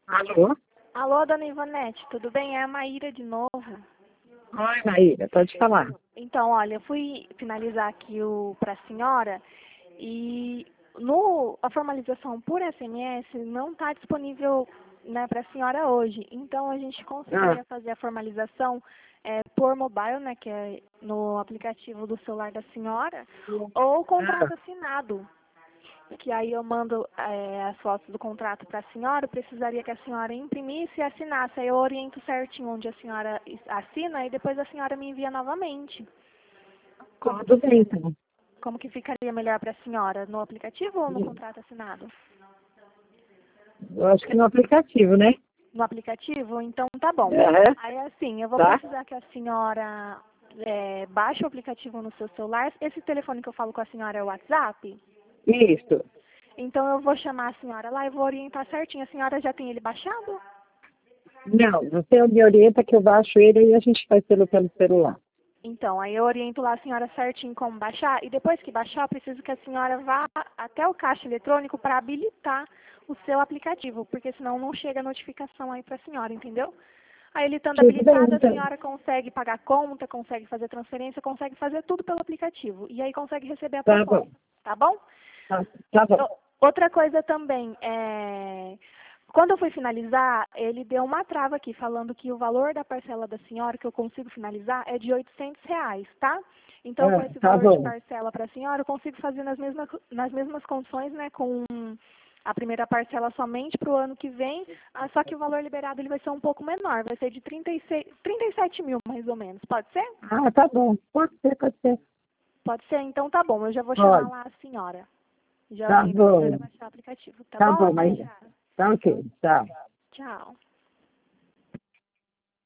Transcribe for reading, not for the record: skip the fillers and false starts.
Alô? Alô, dona Ivonete, tudo bem? É a Maíra de novo. Oi, Maíra, pode falar. Então, olha, eu fui finalizar aqui para a senhora e a formalização por SMS não está disponível, né, para a senhora hoje. Então, a gente conseguiria fazer a formalização por mobile, né, que é no aplicativo do celular da senhora, ou contrato assinado. Que aí eu mando as fotos do contrato para a senhora, eu precisaria que a senhora imprimisse e assinasse. Aí eu oriento certinho onde a senhora assina e depois a senhora me envia novamente. Tudo bem, então. Como que ficaria melhor para a senhora? No aplicativo ou no contrato assinado? Eu acho que no aplicativo, né? No aplicativo? Então tá bom. Aham. Aí assim, eu vou Tá? precisar que a senhora baixe o aplicativo no seu celular. Esse telefone que eu falo com a senhora é o WhatsApp? Isso. Então eu vou chamar a senhora lá e vou orientar certinho. A senhora já tem ele baixado? Não, você me orienta que eu baixo ele e a gente faz pelo celular. Então, aí eu oriento lá a senhora certinho como baixar, e depois que baixar, eu preciso que a senhora vá até o caixa eletrônico para habilitar o seu aplicativo, porque senão não chega a notificação aí para a senhora, entendeu? Aí ele estando Tudo bem, habilitado, a então. senhora consegue pagar conta, consegue fazer transferência, consegue fazer tudo pelo aplicativo, e aí consegue receber a Tá bom. proposta, tá bom? Tá bom. Outra coisa também, quando eu fui finalizar, ele deu uma trava aqui, falando que o valor da parcela da senhora, que eu consigo finalizar, é de R$ 800, tá? Então, com esse Tá valor de bom. parcela para a senhora, eu consigo fazer nas mesmas condições, né, com a primeira parcela somente para o ano que vem, só que o valor liberado ele vai ser um pouco menor, vai ser de 37 mil, mais ou menos. Pode ser? Tá bom. Pode ser, pode ser. Pode ser? Então tá bom, eu já vou chamar Pode. lá a senhora. Já Tá oriento a bom. senhora a baixar o aplicativo, tá Tá bom? bom, Maíra. Tá ok. Tchau. Tchau.